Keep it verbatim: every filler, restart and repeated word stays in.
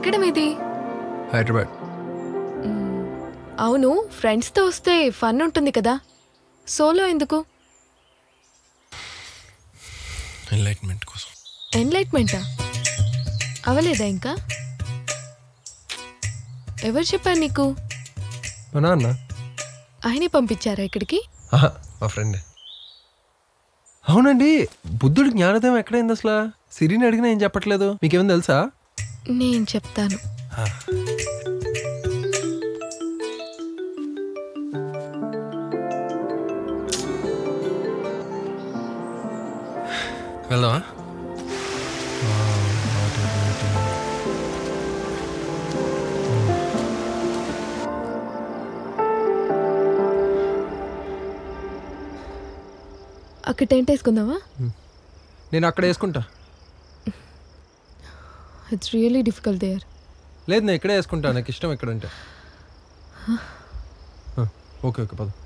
ఎక్కడ మీది? హైదరాబాద్. అవును, ఫ్రెండ్స్తో వస్తే ఫన్ ఉంటుంది కదా, సోలో ఎందుకు? ఎన్లైట్మెంట్ కోసం. ఎన్లైట్మెంటా? అవలేదా ఇంకా? ఎవరు చెప్పారు నీకు? మా నాన్న. ఆయనే పంపించారా ఇక్కడికి? ఆహా, మా ఫ్రెండ్. అవునండి, బుద్ధుడి జ్ఞానోదయం ఎక్కడైంది అసలు? సిరిని అడిగినా ఏం చెప్పట్లేదు, మీకేమైనా తెలుసా? నేను చెప్తాను. వెళ్దామా? అక్కడ టెంట్ వేసుకుందామా? నేను అక్కడ వేసుకుంటా. It's really difficult there. లేదు, నేను ఇక్కడే వేసుకుంటా, నాకు ఇష్టం ఎక్కడంటే. ఓకే ఓకే పద.